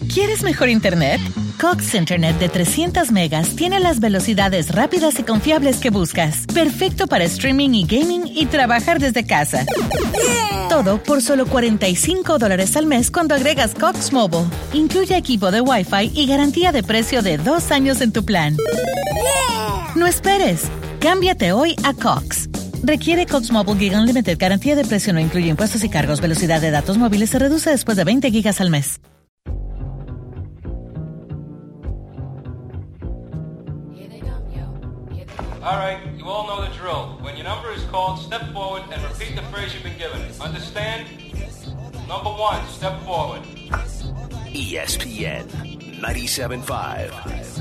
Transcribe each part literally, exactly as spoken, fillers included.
¿Quieres mejor internet? Cox Internet de trescientos megas tiene las velocidades rápidas y confiables que buscas. Perfecto para streaming y gaming y trabajar desde casa. Yeah. Todo por solo cuarenta y cinco dólares al mes cuando agregas Cox Mobile. Incluye equipo de Wi-Fi y garantía de precio de dos años en tu plan. Yeah. No esperes. Cámbiate hoy a Cox. Requiere Cox Mobile Gig Unlimited. Garantía de precio no incluye impuestos y cargos. Velocidad de datos móviles se reduce después de veinte gigas al mes. All right, you all know the drill. When your number is called, step forward and repeat the phrase you've been given. Understand? Number one, step forward. E S P N ninety-seven point five.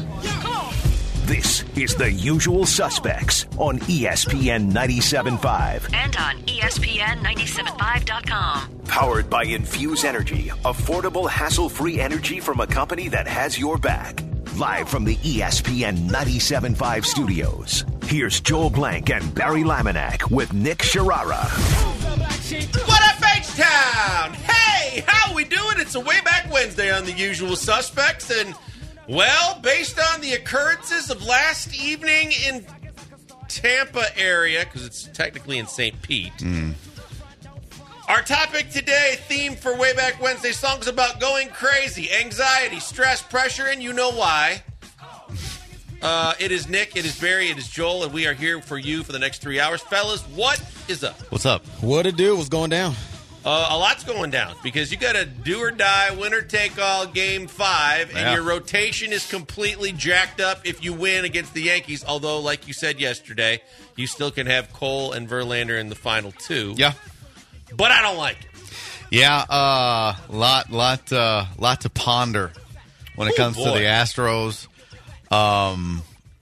This is The Usual Suspects on E S P N ninety-seven point five. And on E S P N ninety-seven point five dot com. Powered by Infuse Energy, affordable, hassle-free energy from a company that has your back. Live from the E S P N ninety-seven point five studios, here's Joel Blank and Barry Laminack with Nick Sharara. What up, H-Town? Hey, how we doing? It's a Way Back Wednesday on The Usual Suspects, and, well, based on the occurrences of last evening in Tampa area, because it's technically in Saint Pete, mm. Our topic today, theme for Way Back Wednesday, songs about going crazy, anxiety, stress, pressure, and you know why. Uh, it is Nick, it is Barry, it is Joel, and we are here for you for the next three hours. Fellas, what is up? What's up? What it do? What's going down? Uh, a lot's going down because you got a do or die, winner take all game five, and yeah. your rotation is completely jacked up if you win against the Yankees. Although, like you said yesterday, you still can have Cole and Verlander in the final two. Yeah. But I don't like it. Yeah, uh, lot, lot, uh, lot to ponder when it Ooh, comes boy. to the Astros. Um,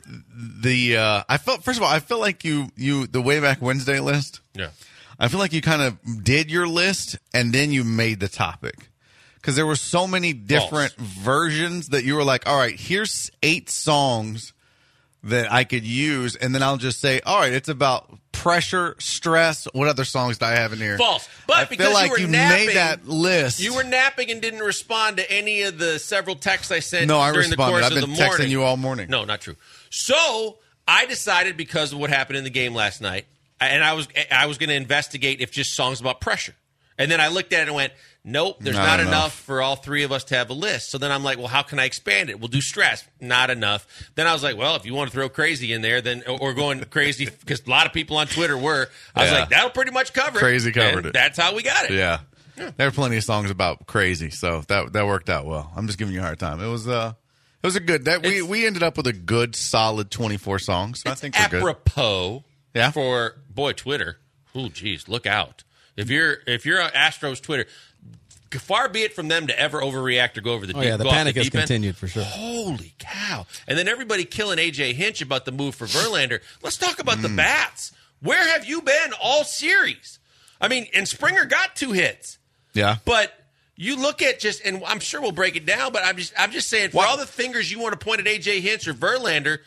the uh, I felt first of all, I feel like you, you the Way Back Wednesday list. Yeah, I feel like you kind of did your list and then you made the topic because there were so many different False. versions that you were like, all right, here's eight songs that I could use, and then I'll just say, all right, it's about pressure, stress. What other songs do I have in here? False. But I because feel like you were you napping, made that list. You were napping and didn't respond to any of the several texts I sent no, I during the responded. course I've been of the morning. texting you all morning. No, not true. So I decided because of what happened in the game last night, and I was I was going to investigate if just songs about pressure. And then I looked at it and went, nope, there's Not not enough. enough for all three of us to have a list. So then I'm like, well, how can I expand it? We'll do stress. Not enough. Then I was like, well, if you want to throw crazy in there, then or going crazy, because a lot of people on Twitter were. I was Yeah. like, that'll pretty much cover it. Crazy covered And it. That's how we got it. Yeah. yeah. There were plenty of songs about crazy, so that that worked out well. I'm just giving you a hard time. It was uh it was a good that we It's- we ended up with a good solid twenty-four songs. So I It's think we're good. apropos Yeah. for, boy, Twitter. Oh, geez, look out. If you're if you're on Astros Twitter, far be it from them to ever overreact or go over the Oh, deep yeah, the go off panic the has deep end. continued for sure. Holy cow. And then everybody killing A J Hinch about the move for Verlander. Let's talk about Mm. the bats. Where have you been all series? I mean, and Springer got two hits. Yeah. But you look at just, and I'm sure we'll break it down, but I'm just I'm just saying, for What? all the fingers you want to point at A J Hinch or Verlander,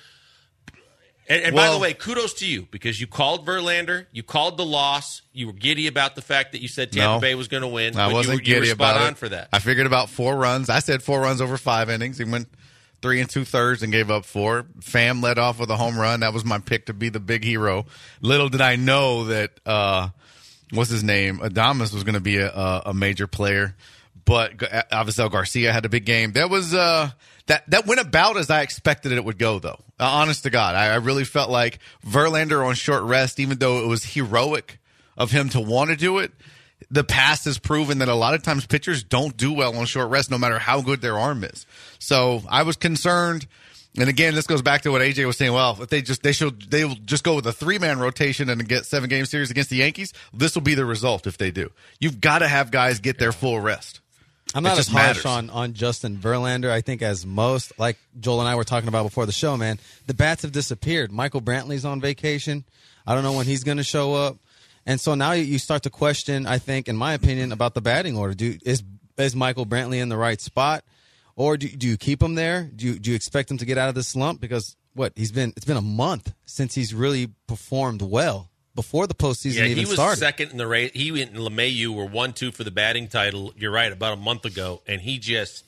and, and by Well- the way, kudos to you, because you called Verlander, you called the loss, you were giddy about the fact that you said Tampa No. Bay was going to win. I but wasn't you were, giddy you were spot about on it. for that. I figured about four runs. I said four runs over five innings. He went three and two thirds and gave up four. Pham led off with a home run. That was my pick to be the big hero. Little did I know that uh, what's his name? Adames was going to be a, a, a major player. But Avisail Garcia had a big game. That was uh, that that went about as I expected it would go, though. Uh, honest to God, I, I really felt like Verlander on short rest, even though it was heroic of him to want to do it. The past has proven that a lot of times pitchers don't do well on short rest, no matter how good their arm is. So I was concerned. And again, this goes back to what A J was saying. Well, if they just they should they will just go with a three man rotation and get seven game series against the Yankees, this will be the result if they do. You've got to have guys get their full rest. I'm It not as just harsh matters. on, on Justin Verlander. I think as most, like Joel and I were talking about before the show, man, the bats have disappeared. Michael Brantley's on vacation. I don't know when he's going to show up. And so now you start to question, I think, in my opinion, about the batting order. Do Is is Michael Brantley in the right spot? Or do, do you keep him there? Do you, do you expect him to get out of this slump? Because, what, he's been it's been a month since he's really performed well. Before the postseason Yeah, even he was started. second in the race. He and LeMahieu were one two for the batting title. You're right, about a month ago, and he just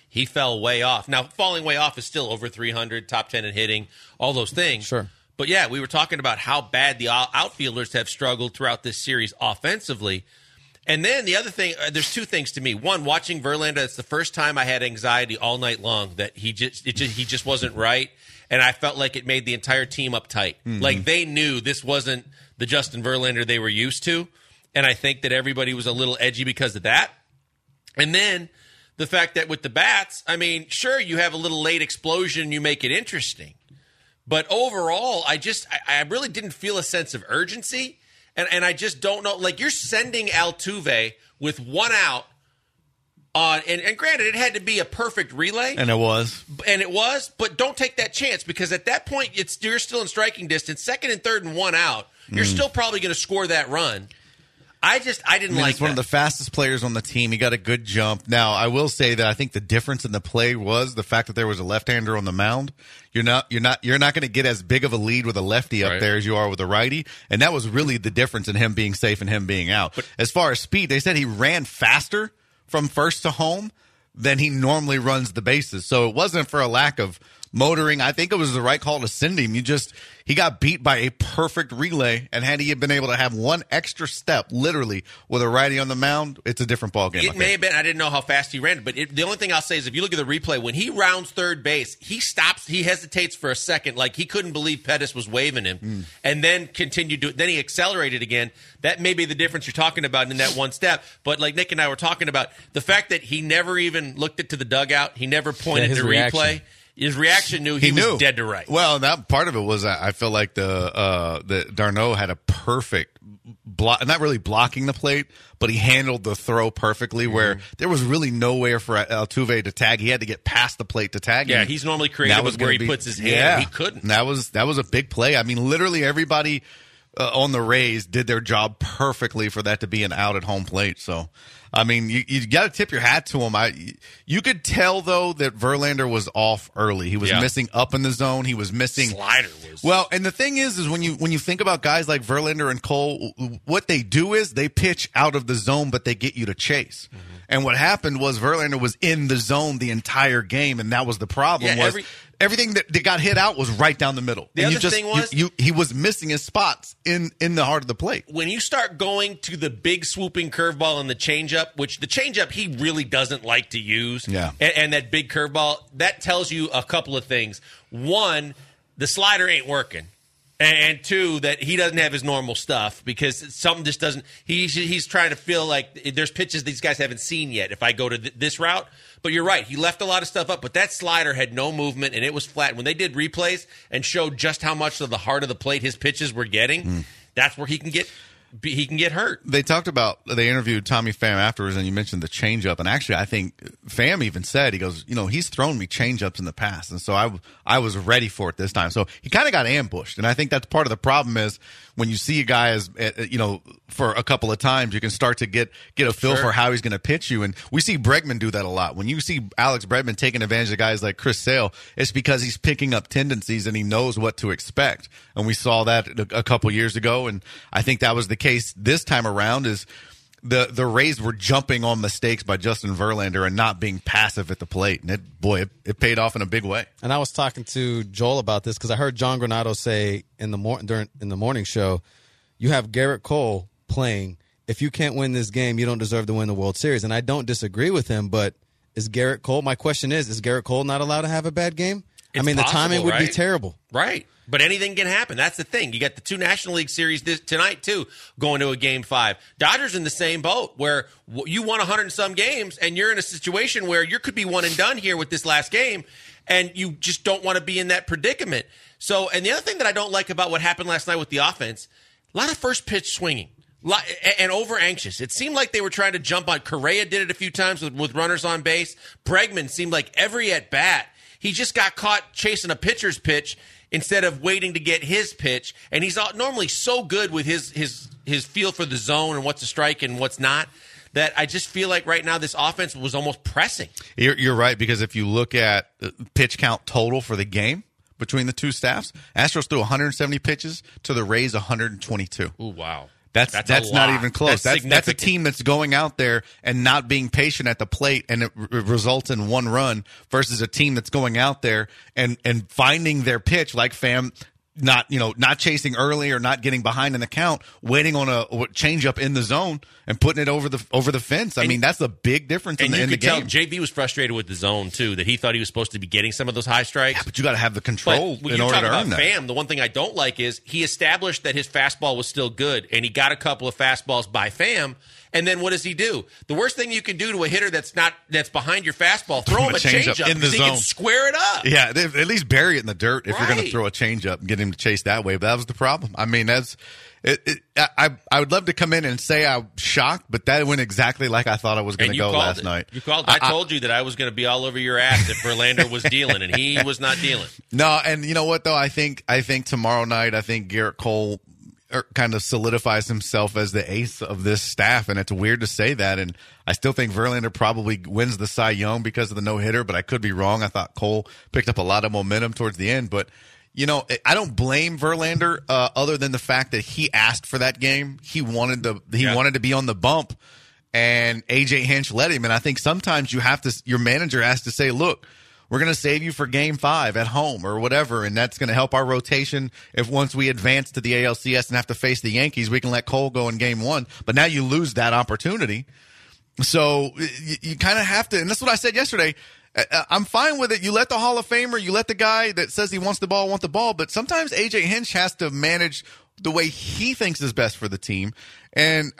he fell way off. Now, falling way off is still over three hundred, top ten in hitting, all those things. Sure. But, yeah, we were talking about how bad the outfielders have struggled throughout this series offensively. And then the other thing, uh, there's two things to me. One, watching Verlander, it's the first time I had anxiety all night long that he just, it just he just wasn't right. And I felt like it made the entire team uptight. Mm-hmm. Like they knew this wasn't the Justin Verlander they were used to. And I think that everybody was a little edgy because of that. And then the fact that with the bats, I mean, sure, you have a little late explosion, you make it interesting. But overall, I just, I, I really didn't feel a sense of urgency. And and I just don't know. Like, you're sending Altuve with one out on, and, and granted, it had to be a perfect relay. And it was. And it was, but don't take that chance because at that point, it's you're still in striking distance. Second and third and one out, you're mm. still probably going to score that run. I just, I didn't I mean, like he's one that. of the fastest players on the team. He got a good jump. Now, I will say that I think the difference in the play was the fact that there was a left-hander on the mound. You're not, you're not, you're not going to get as big of a lead with a lefty up right. there as you are with a righty, and that was really the difference in him being safe and him being out. But as far as speed, they said he ran faster from first to home than he normally runs the bases. So it wasn't for a lack of motoring. I think it was the right call to send him. You just, he got beat by a perfect relay, and had he been able to have one extra step, literally, with a righty on the mound, it's a different ballgame. It may have been, I didn't know how fast he ran, but it, the only thing I'll say is if you look at the replay, when he rounds third base, he stops, he hesitates for a second, like he couldn't believe Pettis was waving him, mm. and then continued to, then he accelerated again. That may be the difference you're talking about in that one step, but like Nick and I were talking about, the fact that he never even looked it to the dugout, he never pointed yeah, to reaction. replay. His reaction knew he, he was knew. dead to right. Well, that part of it was I feel like the uh, the Darno had a perfect block, not really blocking the plate, but he handled the throw perfectly. Mm-hmm. Where there was really nowhere for Altuve to tag. He had to get past the plate to tag. Yeah, him. he's normally creative with where he be, puts his hand. Yeah, he couldn't. And that was that was a big play. I mean, literally everybody uh, on the Rays did their job perfectly for that to be an out at home plate. So. I mean, you, you got to tip your hat to him. I, you could tell, though, that Verlander was off early. He was yeah. missing up in the zone. He was missing slider. Was well, and the thing is, is when you when you think about guys like Verlander and Cole, what they do is they pitch out of the zone, but they get you to chase. Mm-hmm. And what happened was Verlander was in the zone the entire game, and that was the problem. Yeah, was every- everything that, that got hit out was right down the middle. The and other you just, thing was you, you, he was missing his spots in in the heart of the plate. When you start going to the big swooping curveball and the changeup, which the changeup he really doesn't like to use, yeah. and, and that big curveball, that tells you a couple of things. One, the slider ain't working. And two, that he doesn't have his normal stuff because something just doesn't. He's he's trying to feel like there's pitches these guys haven't seen yet. If I go to th- this route, but you're right, he left a lot of stuff up. But that slider had no movement and it was flat. When they did replays and showed just how much of the heart of the plate his pitches were getting, mm. that's where he can get. He can get hurt. They talked about, they interviewed Tommy Pham afterwards, and you mentioned the changeup. And actually, I think Pham even said, he goes, you know, he's thrown me changeups in the past. And so I, I was ready for it this time. So he kind of got ambushed. And I think that's part of the problem is when you see a guy as, you know, for a couple of times, you can start to get, get a feel sure. for how he's going to pitch you. And we see Bregman do that a lot. When you see Alex Bregman taking advantage of guys like Chris Sale, it's because he's picking up tendencies and he knows what to expect. And we saw that a, a couple years ago. And I think that was the case this time around is the the Rays were jumping on mistakes by Justin Verlander and not being passive at the plate. And it, boy, it, it paid off in a big way. And I was talking to Joel about this because I heard John Granado say in the mor- during in the morning show, you have Garrett Cole playing. If you can't win this game, you don't deserve to win the World Series. And I don't disagree with him, but is Garrett Cole, my question is, is Garrett Cole not allowed to have a bad game? It's I mean, possible, the timing would right? be terrible. Right. But anything can happen. That's the thing. You got the two National League Series this, tonight, too, going to a game five. Dodgers in the same boat where you won one hundred and some games, and you're in a situation where you could be one and done here with this last game, and you just don't want to be in that predicament. So, and the other thing that I don't like about what happened last night with the offense, a lot of first pitch swinging. And over anxious. It seemed like they were trying to jump on. Correa did it a few times with, with runners on base. Bregman seemed like every at bat, he just got caught chasing a pitcher's pitch instead of waiting to get his pitch. And he's normally so good with his his his feel for the zone and what's a strike and what's not, that I just feel like right now this offense was almost pressing. You're, you're right, because if you look at pitch count total for the game between the two staffs, Astros threw one hundred seventy pitches to the Rays one hundred twenty-two. Ooh, wow. That's That's that's, a not lot. even close. That's That's, that's a significant. team that's going out there and not being patient at the plate, and it r- results in one run versus a team that's going out there and and finding their pitch, like Pham, not you know not chasing early or not getting behind in the count, waiting on a, a change up in the zone and putting it over the over the fence. I And- mean, that's a big difference in And the, you in the could tell game. J B was frustrated with the zone too, that he thought he was supposed to be getting some of those high strikes. But you got to have the control But when in you order talk to about earn that. Pham, the one thing I don't like is he established that his fastball was still good, and he got a couple of fastballs by Pham. And then what does he do? The worst thing you can do to a hitter that's not that's behind your fastball, throw him a changeup changeup in the because he can zone. square it up. Yeah, they- at least bury it in the dirt if you're going to Right. throw a changeup and get him to chase that way. But that was the problem. I mean, that's it, it, I I would love to come in and say I'm shocked, but that went exactly like I thought I was going And to you go called last it. night. You called. I, told you that I was going to be all over your ass if Verlander was dealing, and he was not dealing. No, and you know what though? I think I think tomorrow night, I think Garrett Cole er, kind of solidifies himself as the ace of this staff, and it's weird to say that. And I still think Verlander probably wins the Cy Young because of the no hitter, but I could be wrong. I thought Cole picked up a lot of momentum towards the end, but. You know, I don't blame Verlander uh, other than the fact that he asked for that game. He wanted to he Yeah. wanted to be on the bump, and A J Hinch let him. And I think sometimes you have to your manager has to say, "Look, we're going to save you for game five at home or whatever, and that's going to help our rotation. If once we advance to the A L C S and have to face the Yankees, we can let Cole go in game one. But now you lose that opportunity. So you, you kind of have to, and that's what I said yesterday. I- I'm fine with it. You let the Hall of Famer, you let the guy that says he wants the ball want the ball, but sometimes A J Hinch has to manage the way he thinks is best for the team. And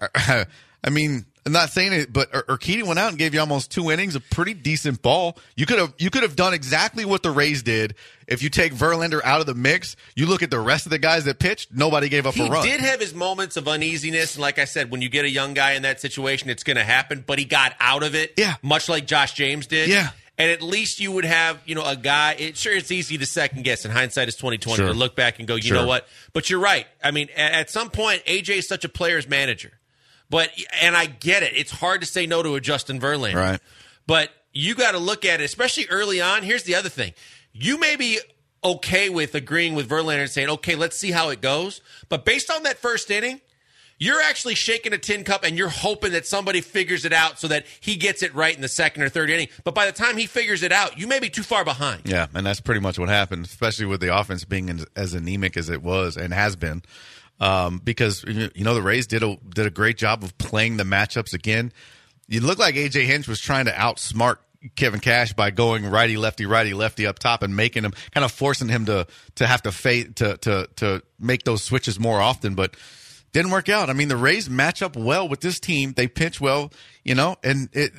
I mean, I'm not saying it, but Ur- Urquidy went out and gave you almost two innings of pretty decent ball. You could have you could have done exactly what the Rays did. If you take Verlander out of the mix, you look at the rest of the guys that pitched, nobody gave up He a run. did have his moments of uneasiness, and like I said, when you get a young guy in that situation, it's going to happen. But he got out of it, Yeah. much like Josh James did. Yeah. And at least you would have, you know, a guy. It, sure, it's easy to second guess. In hindsight, is twenty twenty Sure. to look back and go, you Sure. know what? But you're right. I mean, at, at some point, A J is such a player's manager. But and I get it. It's hard to say no to a Justin Verlander. Right. But you got to look at it, especially early on. Here's the other thing: you may be okay with agreeing with Verlander and saying, "Okay, let's see how it goes." But based on that first inning, you're actually shaking a tin cup and you're hoping that somebody figures it out so that he gets it right in the second or third inning. But by the time he figures it out, you may be too far behind. Yeah, and that's pretty much what happened, especially with the offense being as, as anemic as it was and has been. Um, because you know the Rays did a did a great job of playing the matchups again. You look like A J Hinch was trying to outsmart Kevin Cash by going righty lefty righty lefty up top and making him kind of forcing him to to have to fade to to to make those switches more often, but didn't work out. I mean, the Rays match up well with this team. They pitch well, you know, and it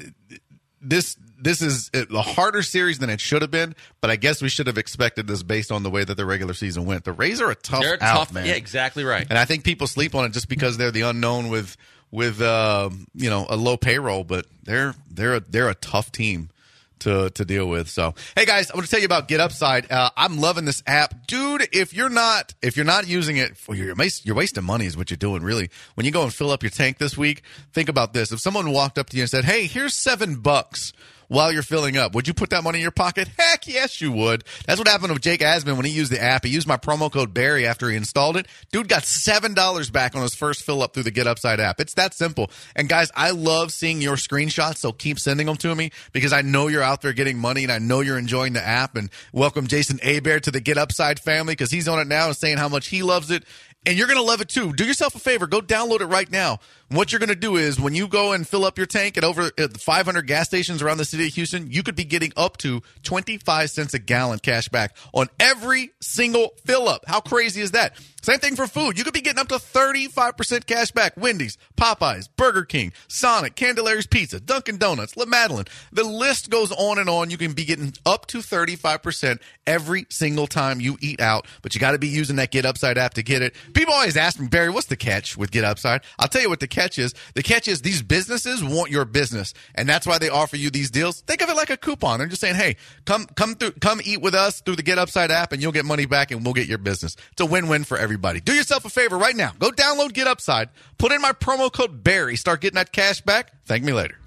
this. This is a harder series than it should have been, but I guess we should have expected this based on the way that the regular season went. The Rays are a tough They're out, tough. man. Yeah, exactly right. And I think people sleep on it just because they're the unknown with with uh, you know a low payroll, but they're they're a, they're a tough team to to deal with. So, hey guys, I want to tell you about Get Upside. Uh, I'm loving this app, dude. If you're not if you're not using it, well, you're you're wasting money, is what you're doing. Really, when you go and fill up your tank this week, think about this. If someone walked up to you and said, "Hey, here's seven bucks." While you're filling up, would you put that money in your pocket? Heck yes, you would. That's what happened with Jake Asman when he used the app. He used my promo code Barry after he installed it. Dude got seven dollars back on his first fill up through the Get Upside app. It's that simple. And guys, I love seeing your screenshots, so keep sending them to me because I know you're out there getting money and I know you're enjoying the app. And welcome Jason Hebert to the Get Upside family because he's on it now and saying how much he loves it. And you're going to love it too. Do yourself a favor. Go download it right now. What you're going to do is when you go and fill up your tank at over at five hundred gas stations around the city of Houston, you could be getting up to twenty-five cents a gallon cash back on every single fill up. How crazy is that? Same thing for food. You could be getting up to thirty-five percent cash back. Wendy's, Popeyes, Burger King, Sonic, Candelari's Pizza, Dunkin' Donuts, La Madeline. The list goes on and on. You can be getting up to thirty-five percent every single time you eat out, but you got to be using that Get Upside app to get it. People always ask me, Barry, what's the catch with Get Upside? I'll tell you what the catch is. The catch is these businesses want your business, and that's why they offer you these deals. Think of it like a coupon. They're just saying, hey, come come through, come eat with us through the Get Upside app, and you'll get money back, and we'll get your business. It's a win-win for everybody. Do yourself a favor right now. Go download Get Upside. Put in my promo code Barry. Start getting that cash back. Thank me later.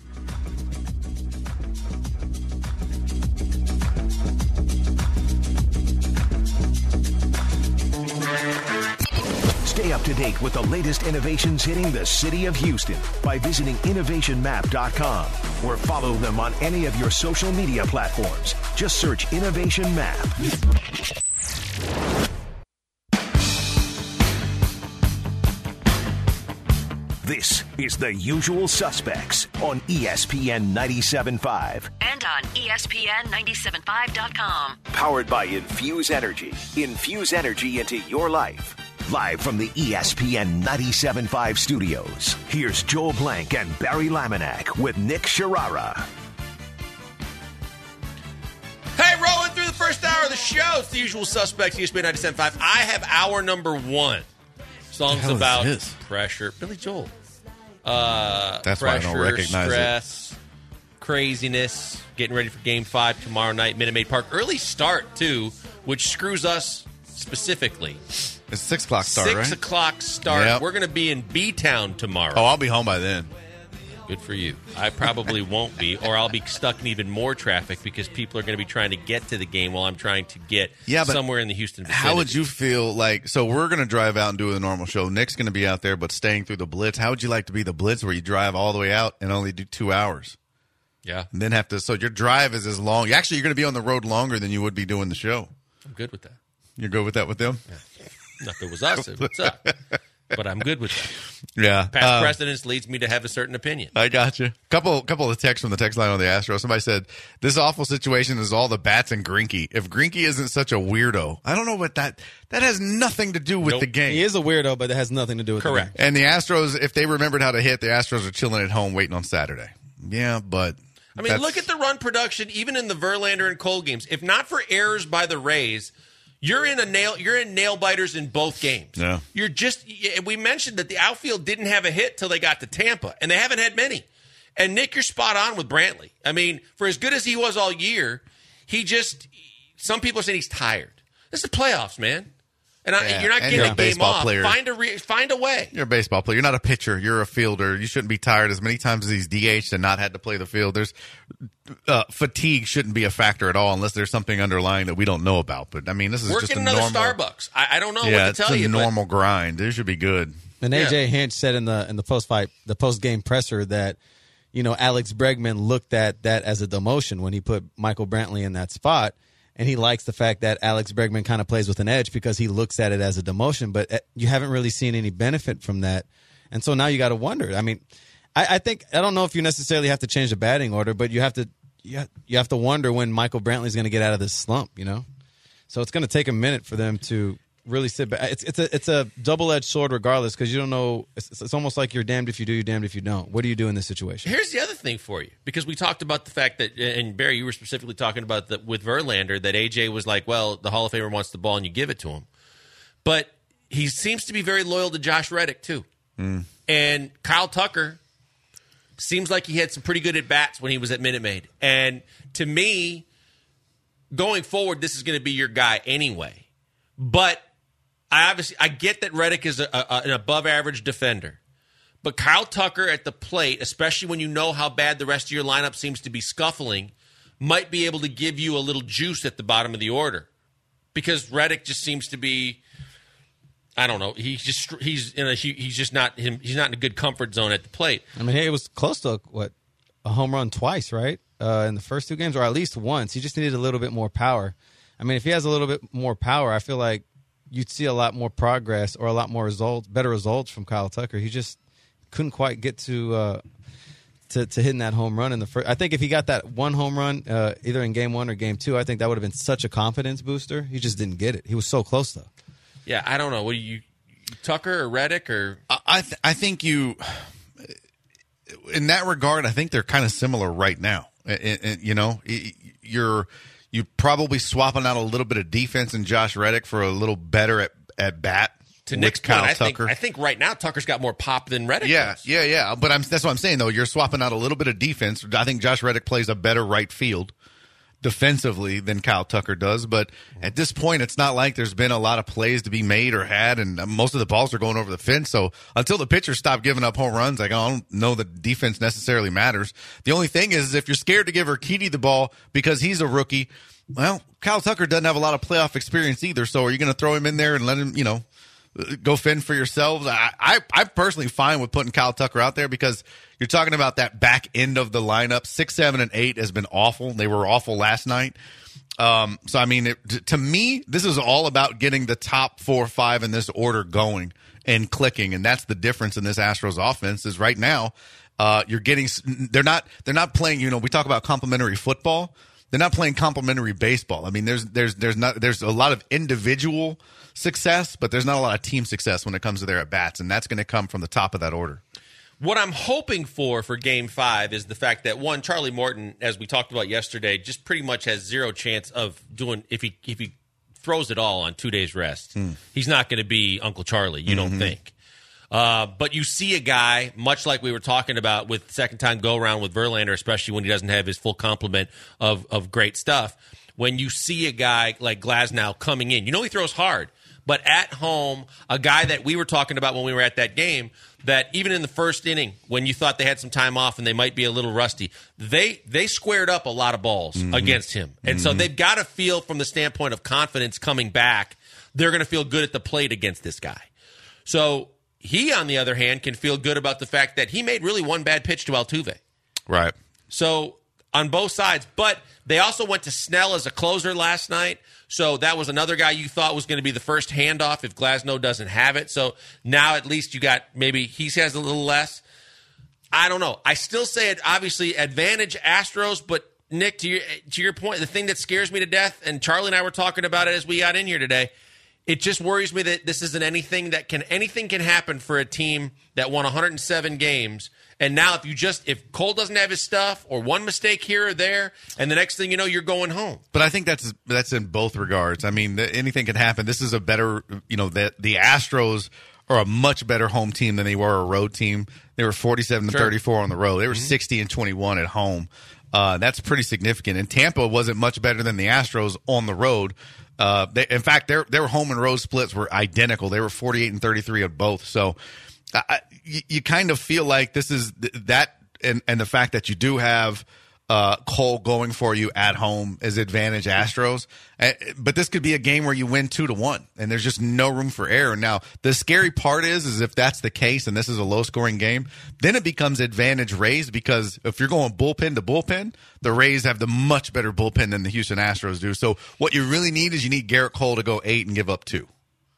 Stay up to date with the latest innovations hitting the city of Houston by visiting innovation map dot com or follow them on any of your social media platforms. Just search Innovation Map. This is The Usual Suspects on E S P N ninety-seven point five. And on E S P N ninety-seven point five dot com. Powered by Infuse Energy. Infuse energy into your life. Live from the E S P N ninety-seven point five studios, here's Joel Blank and Barry Laminack with Nick Sharara. Hey, rolling through the first hour of the show. It's The Usual Suspects, E S P N ninety-seven point five. I have hour number one. Songs about pressure. Billy Joel. Uh, That's pressure, why I don't recognize stress, it. Craziness, getting ready for Game five tomorrow night, Minute Maid Park. Early start, too, which screws us specifically. It's six o'clock start, Six right? o'clock start. Yep. We're going to be in B-Town tomorrow. Oh, I'll be home by then. Good for you. I probably won't be, or I'll be stuck in even more traffic because people are going to be trying to get to the game while I'm trying to get yeah, but somewhere in the Houston vicinity. How would you feel like, so we're going to drive out and do the normal show. Nick's going to be out there, but staying through the Blitz. How would you like to be the Blitz where you drive all the way out and only do two hours? Yeah. And then have to, so your drive is as long. Actually, you're going to be on the road longer than you would be doing the show. I'm good with that. You're good with that with them? Yeah. Not that it was us. What's up? But I'm good with that. Yeah. Past um, precedence leads me to have a certain opinion. I got you. Couple, couple of texts from the text line on the Astros. Somebody said, this awful situation is all the bats and Greinke. If Greinke isn't such a weirdo, I don't know what that, that has nothing to do with Nope. the game. He is a weirdo, but it has nothing to do with Correct. the game. And the Astros, if they remembered how to hit, the Astros are chilling at home waiting on Saturday. Yeah, but I mean, that's- look at the run production, even in the Verlander and Cole games. If not for errors by the Rays, you're in a nail. You're in nail biters in both games. Yeah. You're just. We mentioned that the outfield didn't have a hit till they got to Tampa, and they haven't had many. And Nick, you're spot on with Brantley. I mean, for as good as he was all year, he just. Some people are saying he's tired. This is the playoffs, man. And I, Yeah, you're not and getting you're a a game baseball off. player. Find a re, find a way. You're a baseball player. You're not a pitcher. You're a fielder. You shouldn't be tired as many times as he's D H'd and not had to play the field. There's uh, fatigue shouldn't be a factor at all unless there's something underlying that we don't know about. But I mean, this is Work just in a another normal Starbucks. I, I don't know yeah, what to it's tell a you. but- normal grind. It should be good. And A J Hinch said in the in the post fight, the post game presser that, you know, Alex Bregman looked at that as a demotion when he put Michael Brantley in that spot. And he likes the fact that Alex Bregman kind of plays with an edge because he looks at it as a demotion, but you haven't really seen any benefit from that. And so now you got to wonder. I mean, I, I think, I don't know if you necessarily have to change the batting order, but you have to, you have, you have to wonder when Michael Brantley's going to get out of this slump, you know? So it's going to take a minute for them to really sit back. It's, it's a, it's a double-edged sword regardless, because you don't know, it's, it's almost like you're damned if you do, you're damned if you don't. What do you do in this situation? Here's the other thing for you, because we talked about the fact that, and Barry, you were specifically talking about that with Verlander, that A J was like, well, the Hall of Famer wants the ball and you give it to him. But he seems to be very loyal to Josh Reddick, too. Mm. And Kyle Tucker seems like he had some pretty good at-bats when he was at Minute Maid. And to me, going forward, this is going to be your guy anyway. But I obviously I get that Reddick is a, a, an above-average defender. But Kyle Tucker at the plate, especially when you know how bad the rest of your lineup seems to be scuffling, might be able to give you a little juice at the bottom of the order. Because Reddick just seems to be, I don't know, he's just he's in a he's just not him he's not in a good comfort zone at the plate. I mean, hey, it was close to what a home run twice, right? Uh, in the first two games, or at least once. He just needed a little bit more power. I mean, if he has a little bit more power, I feel like you'd see a lot more progress or a lot more results, better results from Kyle Tucker. He just couldn't quite get to uh, to, to hitting that home run in the first. I think if he got that one home run, uh, either in game one or game two, I think that would have been such a confidence booster. He just didn't get it. He was so close, though. Yeah, I don't know. What do you, Tucker or Reddick or? I th- I think you, in that regard, I think they're kind of similar right now. And, and, you know, you're you probably swapping out a little bit of defense in Josh Reddick for a little better at, at bat. To with Nick's Kyle point, I think, Tucker. I think right now Tucker's got more pop than Reddick Yeah, does. yeah, yeah. But I'm, that's what I'm saying, though. You're swapping out a little bit of defense. I think Josh Reddick plays a better right field defensively than Kyle Tucker does. But at this point, it's not like there's been a lot of plays to be made or had, and most of the balls are going over the fence. So until the pitchers stop giving up home runs, like, I don't know that defense necessarily matters. The only thing is, if you're scared to give Urquidy the ball because he's a rookie, well, Kyle Tucker doesn't have a lot of playoff experience either. So are you going to throw him in there and let him, you know, go fend for yourselves. I, I, I'm personally fine with putting Kyle Tucker out there because you're talking about that back end of the lineup. Six, seven, and eight has been awful. They were awful last night. Um, so, I mean, it, to me, this is all about getting the top four or five in this order going and clicking, and that's the difference in this Astros offense is right now uh, you're getting – they're not they're not playing – you know, we talk about complementary football. They're not playing complementary baseball. I mean, there's there's there's not there's a lot of individual success, but there's not a lot of team success when it comes to their at-bats, and that's going to come from the top of that order. What I'm hoping for for Game Five is the fact that one, Charlie Morton, as we talked about yesterday, just pretty much has zero chance of doing if he if he throws it all on two days rest. Mm. He's not going to be Uncle Charlie. You mm-hmm. don't think. Uh, but you see a guy, much like we were talking about with second time go around with Verlander, especially when he doesn't have his full complement of, of great stuff. When you see a guy like Glasnow coming in, you know he throws hard, but at home, a guy that we were talking about when we were at that game, that even in the first inning, when you thought they had some time off and they might be a little rusty, they they squared up a lot of balls mm-hmm. against him. And mm-hmm. so they've got to feel from the standpoint of confidence coming back, they're going to feel good at the plate against this guy. So he, on the other hand, can feel good about the fact that he made really one bad pitch to Altuve. Right. So on both sides. But they also went to Snell as a closer last night. So that was another guy you thought was going to be the first handoff if Glasnow doesn't have it. So now at least you got maybe he has a little less. I don't know. I still say it, obviously, advantage Astros. But, Nick, to your, to your point, the thing that scares me to death, and Charlie and I were talking about it as we got in here today, it just worries me that this isn't anything that can anything can happen for a team that won one hundred seven games. And now if you just if Cole doesn't have his stuff or one mistake here or there, and the next thing you know, you're going home. But I think that's that's in both regards. I mean, anything can happen. This is a better, you know, that the Astros are a much better home team than they were a road team. They were forty-seven sure. to thirty-four on the road. They were mm-hmm. sixty and twenty-one at home. Uh, that's pretty significant. And Tampa wasn't much better than the Astros on the road. Uh, they, in fact, their their home and road splits were identical. They were forty-eight and thirty-three on both. So I, you, you kind of feel like this is th- that, and, and the fact that you do have uh, Cole going for you at home is advantage Astros. Uh, but this could be a game where you win two to one, and there's just no room for error. Now, the scary part is, is if that's the case, and this is a low scoring game, then it becomes advantage Rays, because if you're going bullpen to bullpen, the Rays have the much better bullpen than the Houston Astros do. So what you really need is you need Garrett Cole to go eight and give up two.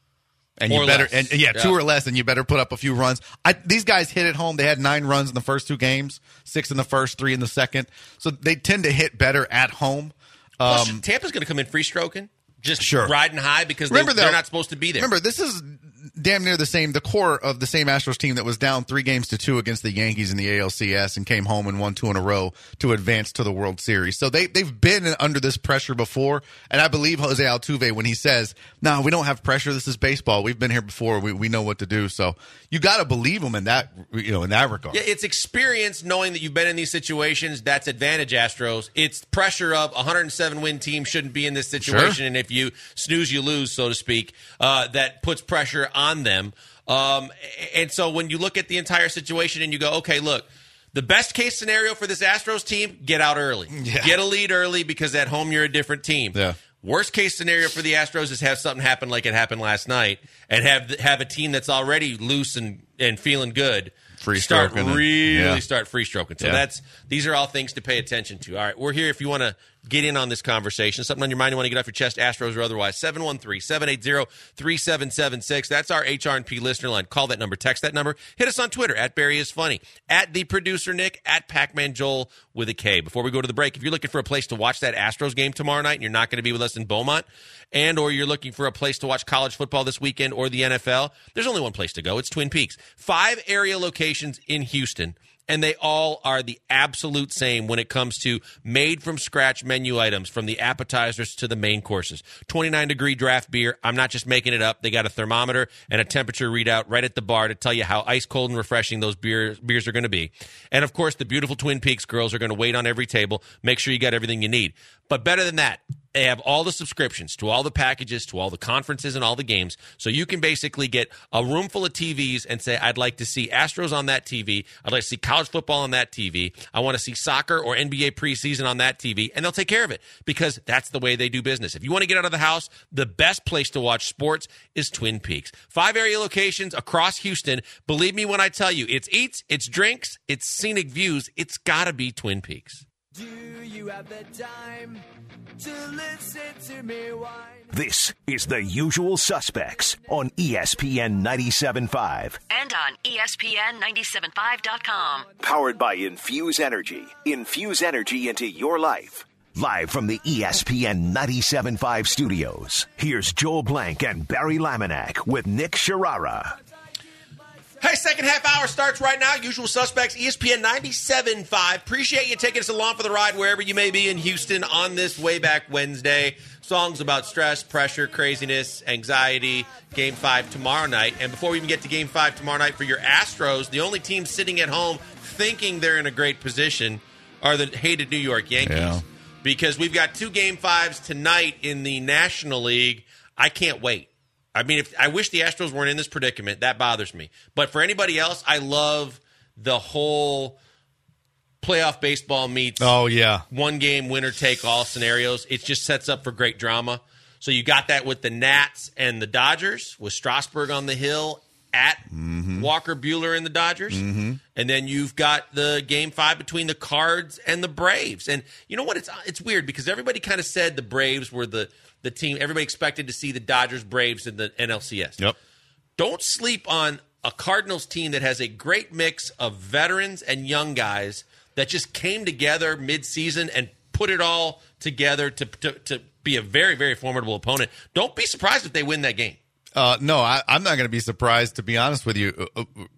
And or you better, less. and yeah, yeah, two or less, and you better put up a few runs. I, these guys hit at home. They had nine runs in the first two games, six in the first, three in the second. So they tend to hit better at home. Plus, Um, Tampa's going to come in free stroking, just Sure. riding high because they, Remember, they're though- not supposed to be there. Remember, this is damn near the same, the core of the same Astros team that was down three games to two against the Yankees in the A L C S and came home and won two in a row to advance to the World Series. So they, they've been under this pressure before. And I believe Jose Altuve when he says, no, we don't have pressure. This is baseball. We've been here before. We, we know what to do. So you got to believe him in that, you know, in that regard. Yeah, it's experience knowing that you've been in these situations. That's advantage Astros. It's pressure of a one hundred seven win team shouldn't be in this situation. Sure. And if you snooze, you lose, so to speak. Uh, that puts pressure on them. Um, and so when you look at the entire situation and you go, okay, look, the best case scenario for this Astros team, get out early. Yeah. Get a lead early because at home you're a different team. Yeah. Worst case scenario for the Astros is have something happen like it happened last night and have have a team that's already loose and, and feeling good Free start stroking and- really yeah. start free stroking. So Yeah. that's these are all things to pay attention to. All right, we're here if you want to get in on this conversation. Something on your mind you want to get off your chest, Astros or otherwise. seven one three, seven eight zero, three seven seven six. That's our H R and P listener line. Call that number, text that number. Hit us on Twitter, at Barry is Funny, at the producer Nick, at Pac-Man Joel with a K. Before we go to the break, if you're looking for a place to watch that Astros game tomorrow night and you're not going to be with us in Beaumont, and or you're looking for a place to watch college football this weekend or the N F L, there's only one place to go. It's Twin Peaks. Five area locations in Houston, and they all are the absolute same when it comes to made-from-scratch menu items, from the appetizers to the main courses. twenty-nine degree draft beer. I'm not just making it up. They got a thermometer and a temperature readout right at the bar to tell you how ice-cold and refreshing those beers, beers are going to be. And, of course, the beautiful Twin Peaks girls are going to wait on every table, make sure you got everything you need. But better than that, They have all the subscriptions to all the packages, to all the conferences and all the games. So you can basically get a room full of T Vs and say, I'd like to see Astros on that T V. I'd like to see college football on that T V. I want to see soccer or N B A preseason on that T V. And they'll take care of it because that's the way they do business. If you want to get out of the house, the best place to watch sports is Twin Peaks. Five area locations across Houston. Believe me when I tell you, it's eats, it's drinks, it's scenic views. It's got to be Twin Peaks. Do you have the time to listen to me whine? This is The Usual Suspects on E S P N ninety-seven point five. And on E S P N ninety-seven point five dot com. Powered by Infuse Energy. Infuse energy into your life. Live from the E S P N ninety-seven point five studios, here's Joel Blank and Barry Laminack with Nick Sharara. Hey, second half hour starts right now. Usual Suspects, E S P N ninety-seven point five. Appreciate you taking us along for the ride wherever you may be in Houston on this Way Back Wednesday. Songs about stress, pressure, craziness, anxiety. Game five tomorrow night. And before we even get to Game five tomorrow night for your Astros, the only team sitting at home thinking they're in a great position are the hated New York Yankees. Yeah. Because we've got two Game fives tonight in the National League. I can't wait. I mean, if I wish the Astros weren't in this predicament. That bothers me. But for anybody else, I love the whole playoff baseball meets Oh, yeah. one-game winner-take-all scenarios. It just sets up for great drama. So you got that with the Nats and the Dodgers, with Strasburg on the hill at mm-hmm. Walker Buehler and the Dodgers. Mm-hmm. And then you've got the Game five between the Cards and the Braves. And you know what? It's it's weird because everybody kind of said the Braves were the – the team, everybody expected to see the Dodgers, Braves, in the N L C S. Yep. Don't sleep on a Cardinals team that has a great mix of veterans and young guys that just came together mid-season and put it all together to, to, to be a very, very formidable opponent. Don't be surprised if they win that game. Uh, no, I, I'm not going to be surprised, to be honest with you,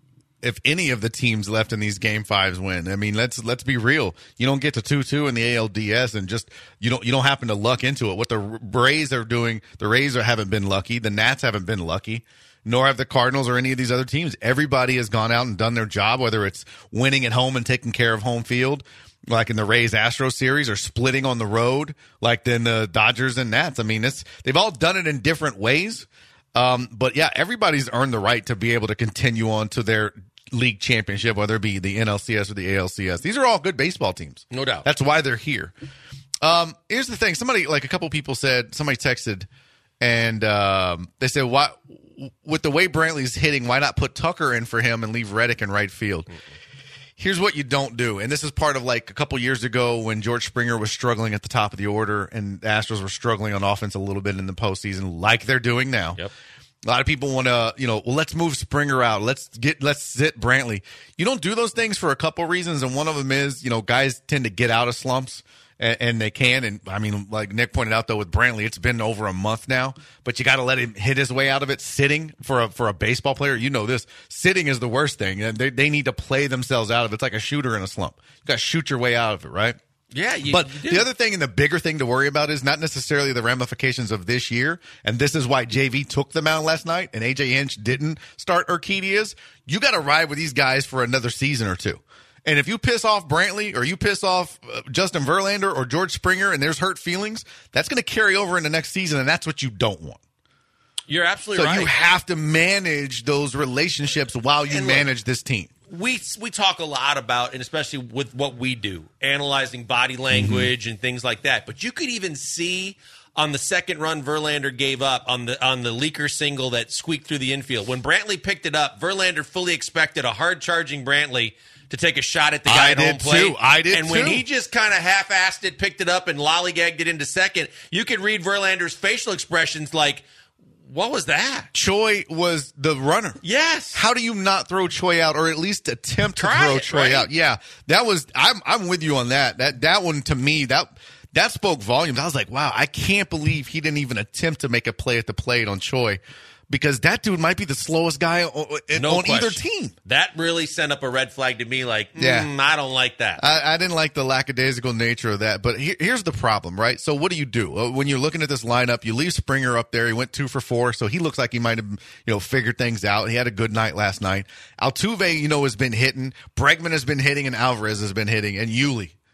if any of the teams left in these game fives win. I mean, let's let's be real. You don't get to two two in the A L D S and just you don't you don't happen to luck into it. What the Rays are doing, the Rays are, haven't been lucky. The Nats haven't been lucky, nor have the Cardinals or any of these other teams. Everybody has gone out and done their job, whether it's winning at home and taking care of home field, like in the Rays-Astros series, or splitting on the road, like in the Dodgers and Nats. I mean, it's, they've all done it in different ways. Um, but, yeah, everybody's earned the right to be able to continue on to their league championship, whether it be the N L C S or the A L C S. These are all good baseball teams. No doubt. That's why they're here. Um, here's the thing. Somebody, like a couple people said, somebody texted, and um, they said, "Why, with the way Brantley's hitting, why not put Tucker in for him and leave Reddick in right field?" Mm-hmm. Here's what you don't do, and this is part of like a couple years ago when George Springer was struggling at the top of the order and the Astros were struggling on offense a little bit in the postseason, like they're doing now. Yep. A lot of people want to, you know, well, let's move Springer out. Let's get, let's sit Brantley. You don't do those things for a couple reasons, and one of them is, you know, guys tend to get out of slumps, and, and they can. And I mean, like Nick pointed out, though, with Brantley, it's been over a month now, but you got to let him hit his way out of it. Sitting for a for a baseball player, you know this. Sitting is the worst thing, and they they need to play themselves out of it. It's like a shooter in a slump. You got to shoot your way out of it, right? Yeah, you, but you do. The other thing and the bigger thing to worry about is not necessarily the ramifications of this year, and this is why J V took them out last night and A J Hinch didn't start Urquidy. You got to ride with these guys for another season or two. And if you piss off Brantley or you piss off uh, Justin Verlander or George Springer and there's hurt feelings, that's going to carry over into next season, and that's what you don't want. You're absolutely so right. So you have to manage those relationships while you and manage look, this team. We we talk a lot about, and especially with what we do, analyzing body language mm-hmm. and things like that. But you could even see on the second run Verlander gave up on the on the leaker single that squeaked through the infield. When Brantley picked it up, Verlander fully expected a hard-charging Brantley to take a shot at the guy I at did home plate. Too. I did and too. when he just kind of half-assed it, picked it up, and lollygagged it into second, you could read Verlander's facial expressions like, what was that? Choi was the runner. Yes. How do you not throw Choi out, or at least attempt Try to throw it, Choi right? out? Yeah, that was. I'm I'm with you on that. That that one to me that that spoke volumes. I was like, wow, I can't believe he didn't even attempt to make a play at the plate on Choi, because that dude might be the slowest guy on, no on either question. team. That really sent up a red flag to me. Like, mm, Yeah. I don't like that. I, I didn't like the lackadaisical nature of that. But here, here's the problem, right? So what do you do uh, when you're looking at this lineup? You leave Springer up there. He went two for four, so he looks like he might have, you know, figured things out. He had a good night last night. Altuve, you know, has been hitting. Bregman has been hitting, and Alvarez has been hitting, and Yuli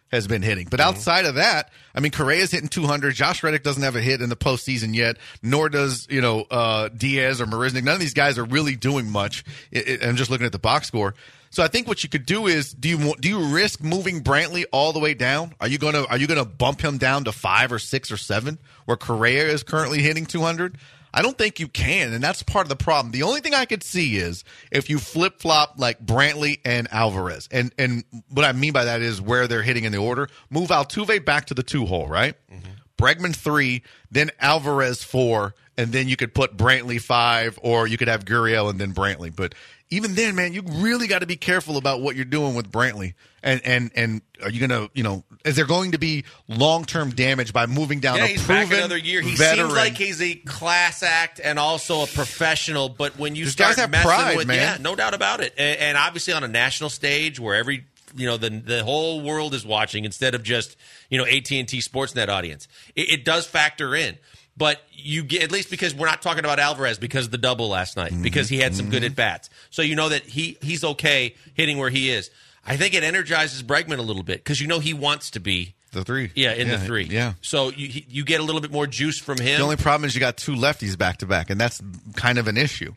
has been hitting. But outside of that, I mean, Correa's hitting two hundred. Josh Reddick doesn't have a hit in the postseason yet, nor does, you know, uh, Diaz or Marisnik. None of these guys are really doing much. It, it, I'm just looking at the box score. So I think what you could do is, do you do you risk moving Brantley all the way down? Are you gonna are you gonna bump him down to five or six or seven, where Correa is currently hitting two hundred? I don't think you can, and that's part of the problem. The only thing I could see is if you flip flop like Brantley and Alvarez, and and what I mean by that is where they're hitting in the order. Move Altuve back to the two hole, right? Mm-hmm. Bregman three, then Alvarez four, and then you could put Brantley five, or you could have Gurriel and then Brantley, but. Even then, man, you really got to be careful about what you're doing with Brantley. And and and are you going to, you know, is there going to be long-term damage by moving down yeah, a he's proven back another year. He veteran? seems like he's a class act and also a professional. But when you These start guys have messing pride, with, man. yeah, no doubt about it. And, and obviously on a national stage where every, you know, the the whole world is watching instead of just, you know, A T and T Sportsnet audience, it, it does factor in. But you get, at least because we're not talking about Alvarez because of the double last night, mm-hmm. because he had some mm-hmm. good at-bats. So you know that he he's okay hitting where he is. I think it energizes Bregman a little bit because you know he wants to be. The three. Yeah, in yeah, the three. Yeah. So you you get a little bit more juice from him. The only problem is you got two lefties back-to-back, and that's kind of an issue.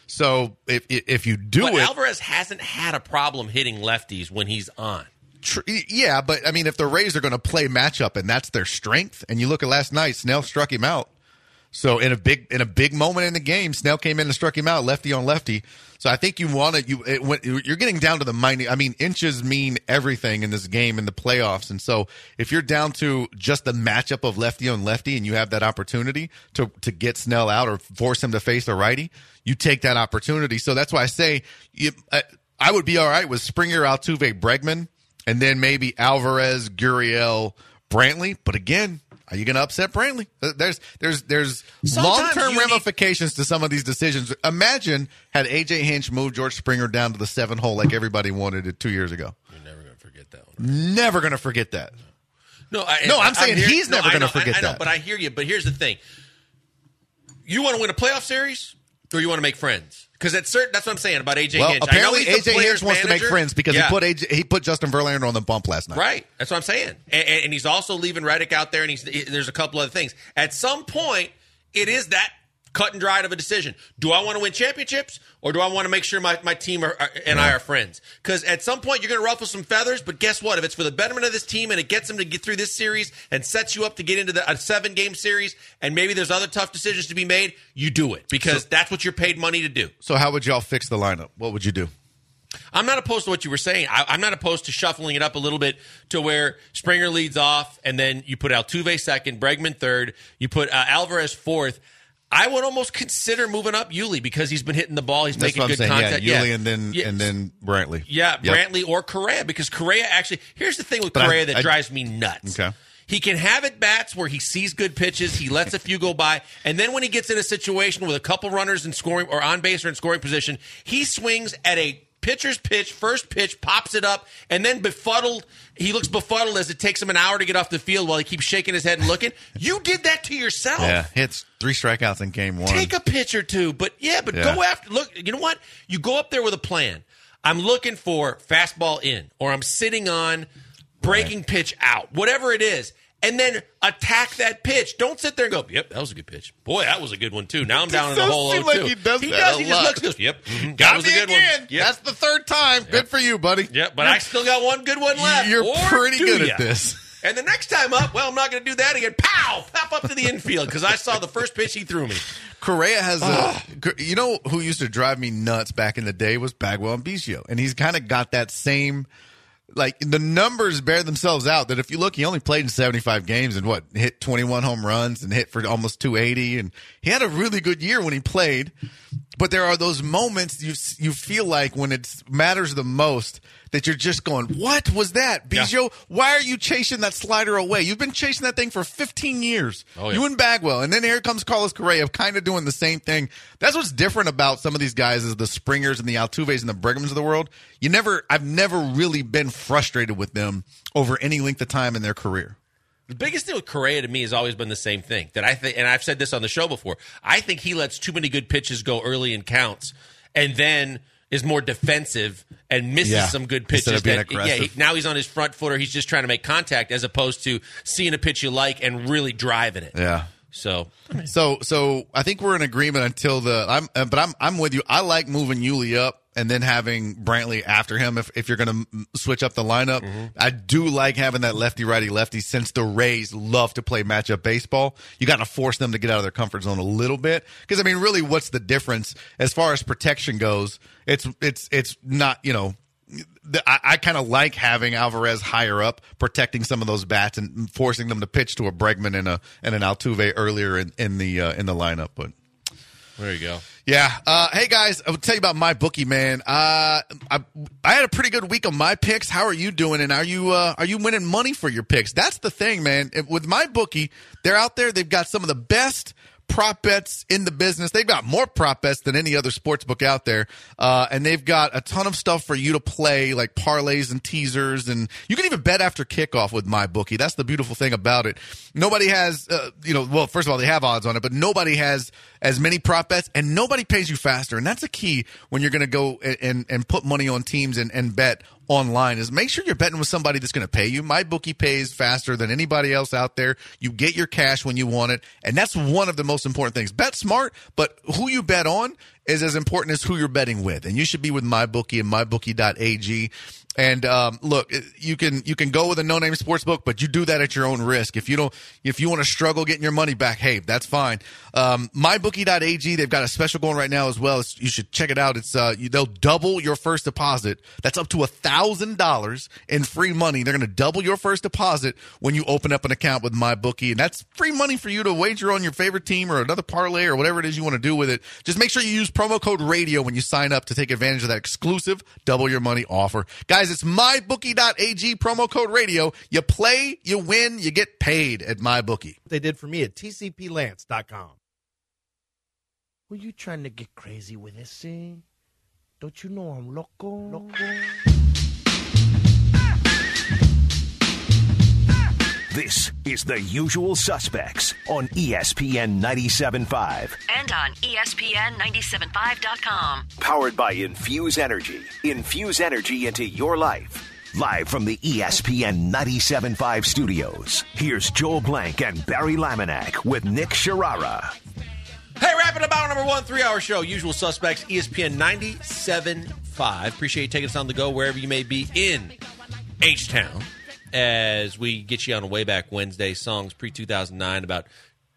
So if if you do but it. Alvarez hasn't had a problem hitting lefties when he's on. Yeah, but I mean, if the Rays are going to play matchup and that's their strength, and you look at last night, Snell struck him out. So in a big in a big moment in the game, Snell came in and struck him out, lefty on lefty. So I think you want to you it, when, you're getting down to the minute. I mean, inches mean everything in this game in the playoffs. And so if you're down to just the matchup of lefty on lefty, and you have that opportunity to to get Snell out or force him to face a righty, you take that opportunity. So that's why I say you, I, I would be all right with Springer, Altuve, Bregman, and then maybe Alvarez, Gurriel, Brantley. But again, are you going to upset Brantley? There's there's there's long-term ramifications need- to some of these decisions. Imagine had A J Hinch moved George Springer down to the seven hole like everybody wanted it two years ago. You're never going to forget that one. Never going to forget that. No, I, no, I'm saying I'm here, he's no, never going to know, forget I, I know, that. But I hear you. But here's the thing: you want to win a playoff series, or you want to make friends? Because that's certain. That's what I'm saying about A J well, Hinch. Apparently, A J Hinch wants manager. to make friends because yeah. he put A J, he put Justin Verlander on the bump last night. Right. That's what I'm saying. And, and he's also leaving Reddick out there, and he's there's a couple other things. At some point, it is that cut and dried of a decision. Do I want to win championships, or do I want to make sure my, my team are, are, and I are friends? Because at some point, you're going to ruffle some feathers, but guess what? If it's for the betterment of this team and it gets them to get through this series and sets you up to get into the, a seven-game series, and maybe there's other tough decisions to be made, you do it. Because so, that's what you're paid money to do. So how would y'all fix the lineup? What would you do? I'm not opposed to what you were saying. I, I'm not opposed to shuffling it up a little bit to where Springer leads off, and then you put Altuve second, Bregman third, you put uh, Alvarez fourth. I would almost consider moving up Yuli because he's been hitting the ball. He's That's making good saying. contact. Yeah, Yuli yeah. and then yeah. and then Brantley. Yeah, yep. Brantley or Correa because Correa actually. Here's the thing with but Correa I, that I, drives me nuts. Okay. He can have at bats where he sees good pitches, he lets a few go by, and then when he gets in a situation with a couple runners in scoring or on base or in scoring position, he swings at a pitcher's pitch, first pitch, pops it up, and then befuddled. He looks befuddled as it takes him an hour to get off the field while he keeps shaking his head and looking. You did that to yourself. Yeah, hits three strikeouts in game one. Take a pitch or two, but yeah, but yeah. go after. Look, you know what? You go up there with a plan. I'm looking for fastball in, or I'm sitting on breaking right. pitch out, whatever it is. And then attack that pitch. Don't sit there and go, yep, that was a good pitch. Boy, that was a good one, too. Now I'm down in the hole oh two. Like he does he that does. a He just lot. looks, goes, yep, mm-hmm, that got was me a good again. one. Yep. That's the third time. Yep. Good for you, buddy. Yep, but I still got one good one left. You're or pretty good ya? at this. And the next time up, well, I'm not going to do that again. Pow! Pop up to the infield because I saw the first pitch he threw me. Correa has a, you know who used to drive me nuts back in the day was Bagwell and Biggio. And he's kind of got that same, like the numbers bear themselves out that if you look, he only played in seventy-five games and what, hit twenty-one home runs and hit for almost two eighty. And he had a really good year when he played. But there are those moments you you feel like when it matters the most that you're just going, what was that? Biggio, yeah. Why are you chasing that slider away? You've been chasing that thing for fifteen years. Oh, yeah. You and Bagwell. And then here comes Carlos Correa kind of doing the same thing. That's what's different about some of these guys is the Springers and the Altuves and the Bregmans of the world. You never, I've never really been frustrated with them over any length of time in their career. The biggest thing with Correa to me has always been the same thing that I think, and I've said this on the show before. I think he lets too many good pitches go early in counts, and then is more defensive and misses Yeah. some good Instead pitches. of being that, yeah, aggressive. he- now he's on his front foot, or he's just trying to make contact as opposed to seeing a pitch you like and really driving it. Yeah. So, So, so I think we're in agreement until the. I'm, uh, but I'm, I'm with you. I like moving Yuli up and then having Brantley after him. If if you're going to switch up the lineup, Mm-hmm. I do like having that lefty righty lefty. Since the Rays love to play matchup baseball, you got to force them to get out of their comfort zone a little bit. Because I mean, really, what's the difference as far as protection goes? It's it's it's not you know. The, I, I kind of like having Alvarez higher up, protecting some of those bats and forcing them to pitch to a Bregman and a and an Altuve earlier in, in the uh, in the lineup. But there you go. yeah, uh, hey guys, I'll tell you about my bookie, man. Uh, I I had a pretty good week on my picks. How are you doing? And are you uh, are you winning money for your picks? That's the thing, man. It, with my bookie, they're out there. They've got some of the best prop bets in the business. They've got more prop bets than any other sports book out there. Uh, and they've got a ton of stuff for you to play, like parlays and teasers. And you can even bet after kickoff with MyBookie. That's the beautiful thing about it. Nobody has, uh, you know, well, first of all, they have odds on it, but nobody has as many prop bets and nobody pays you faster. And that's a key when you're going to go and, and, and put money on teams and, and bet online is make sure you're betting with somebody that's going to pay you. MyBookie pays faster than anybody else out there. You get your cash when you want it, and that's one of the most important things. Bet smart, but who you bet on is as important as who you're betting with, and you should be with MyBookie and my bookie dot a g. And um, look, you can you can go with a no-name sports book, but you do that at your own risk. If you don't, if you want to struggle getting your money back, hey, that's fine. Um, my bookie dot a g, they've got a special going right now as well. It's, you should check it out. It's uh, you, they'll double your first deposit. That's up to a thousand dollars in free money. They're going to double your first deposit when you open up an account with MyBookie, and that's free money for you to wager on your favorite team or another parlay or whatever it is you want to do with it. Just make sure you use promo code radio when you sign up to take advantage of that exclusive double your money offer, guys. It's my bookie dot a g, promo code radio. You play, you win, you get paid at MyBookie. They did for me at T C P Lance dot com. Were you trying to get crazy with this, eh? Don't you know I'm loco? Loco. This is The Usual Suspects on E S P N ninety-seven point five. And on E S P N ninety-seven point five dot com. Powered by Infuse Energy. Infuse energy into your life. Live from the E S P N ninety-seven point five studios, here's Joel Blank and Barry Laminack with Nick Sharara. Hey, wrapping up our number one three-hour show, Usual Suspects, E S P N ninety-seven point five. Appreciate you taking us on the go wherever you may be in H-Town as we get you on a Way Back Wednesday songs pre two thousand nine about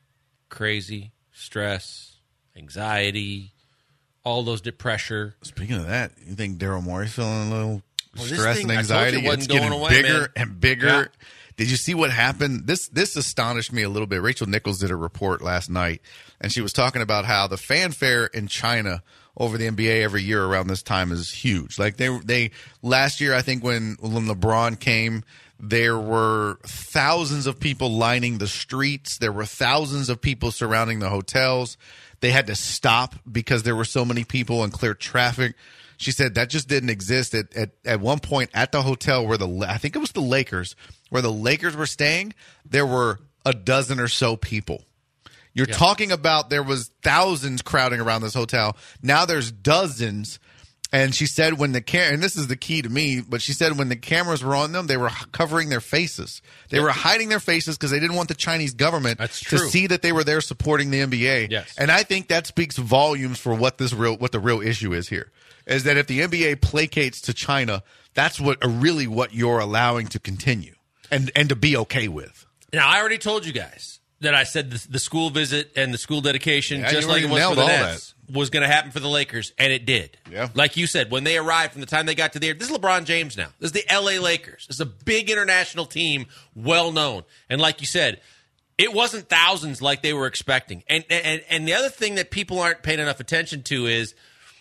crazy, stress, anxiety, all those pressure. Speaking of that, you think Daryl Morey's feeling a little Well, this stress thing, and I told you, anxiety? wasn't It's getting going away, bigger man. and bigger. Yeah. Did you see what happened? This this astonished me a little bit. Rachel Nichols did a report last night, and she was talking about how the fanfare in China over the N B A every year around this time is huge. Like they they last year, I think when when LeBron came, there were thousands of people lining the streets. There were thousands of people surrounding the hotels. They had to stop because there were so many people and clear traffic. She said that just didn't exist at, at, at one point at the hotel where the, I think it was the Lakers, where the Lakers were staying, there were a dozen or so people. You're Yeah. talking about there was thousands crowding around this hotel. Now there's dozens. And she said when the cam- and this is the key to me, but she said when the cameras were on them, they were h- covering their faces. They were hiding their faces because they didn't want the Chinese government That's to true. see that they were there supporting the N B A. Yes. And I think that speaks volumes for what this real what the real issue is here. Is that if the N B A placates to China, that's what uh, really what you're allowing to continue and and to be okay with. Now, I already told you guys that I said the, the school visit and the school dedication, Yeah, just you like it already was for nailed the all Nets, was going to happen for the Lakers, and it did. Yeah. Like you said, when they arrived, from the time they got to the air, this is LeBron James now. This is the L A Lakers. This is a big international team, well known. And like you said, it wasn't thousands like they were expecting. And and and the other thing that people aren't paying enough attention to is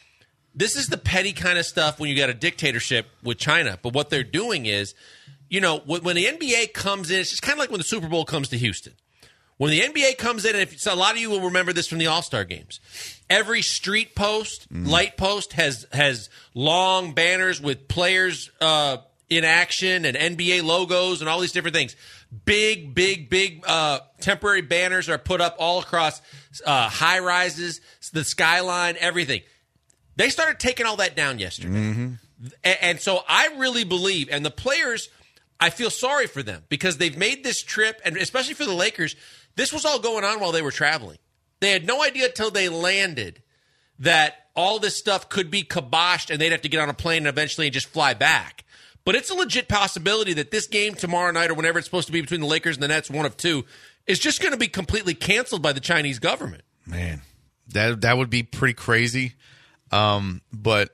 this is the petty kind of stuff when you got a dictatorship with China. But what they're doing is, you know, when the N B A comes in, it's just kind of like when the Super Bowl comes to Houston. When the N B A comes in, and if, so a lot of you will remember this from the All-Star games. Every street post, mm. light post has has long banners with players uh, in action and N B A logos and all these different things. Big, big, big uh, temporary banners are put up all across uh, high rises, the skyline, everything. They started taking all that down yesterday. Mm-hmm. And, and so I really believe, and the players, I feel sorry for them because they've made this trip, and especially for the Lakers, this was all going on while they were traveling. They had no idea until they landed that all this stuff could be kiboshed and they'd have to get on a plane and eventually just fly back. But it's a legit possibility that this game tomorrow night or whenever it's supposed to be between the Lakers and the Nets, one of two, is just going to be completely canceled by the Chinese government. Man, that that would be pretty crazy. Um, but